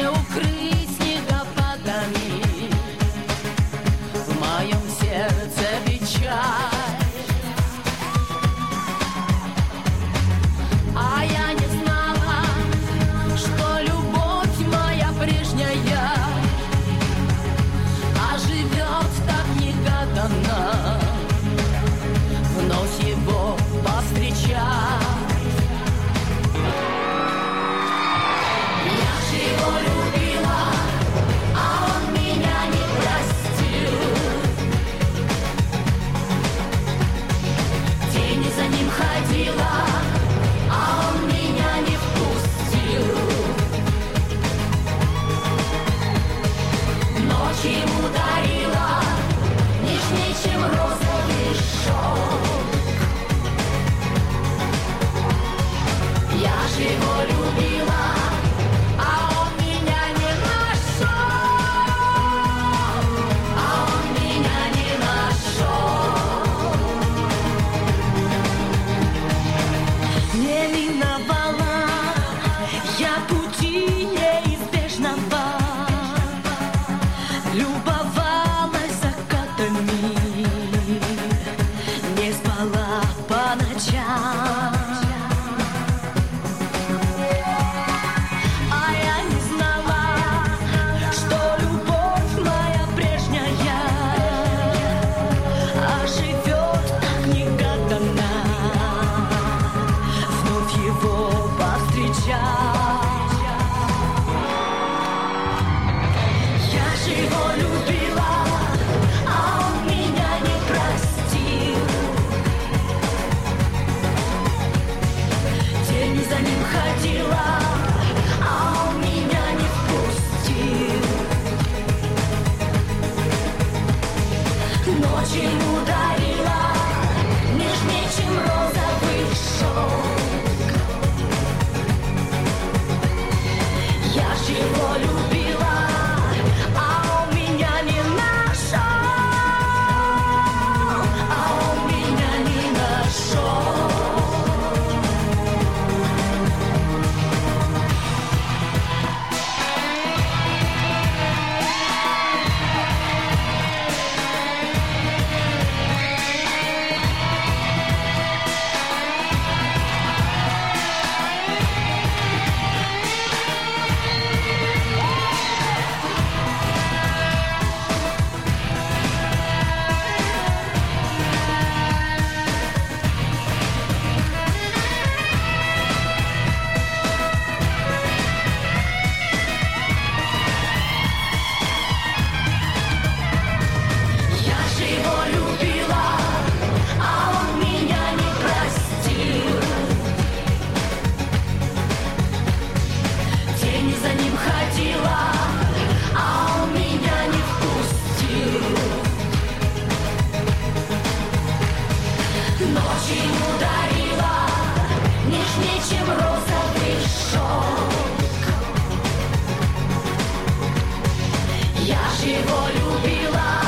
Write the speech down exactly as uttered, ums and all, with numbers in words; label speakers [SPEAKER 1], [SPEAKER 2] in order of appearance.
[SPEAKER 1] укрыть снегопадами. В моем сердце печаль, а я не знала, что любовь моя прежняя оживет так негаданно, вновь его повстречать. Я же его любила, а он меня не простил. Тени за ним ходила, а он меня не впустил. Ночь ему дарила нежнее, чем розовый шелк. Я же его любила, а он меня не нашел, а он меня не нашел. Не миновала я пути неизбежного, любовалась закатами, не спала по ночам. А я не знала, что любовь моя прежняя оживет так негаданно, вновь его повстречать. Я же его любила, а он меня не простил. Тень за ним ходила, а он меня не впустил. Ночь ему дарила нежнее, чем розовый шелк. Я ж его любила, а он меня не нашел, а он меня не нашел. Я же его любила, а он меня не простил. Тень за ним ходила, а он меня не впустил. Ночь ему дарила нежнее, чем розовый шелк. Я ж его любила,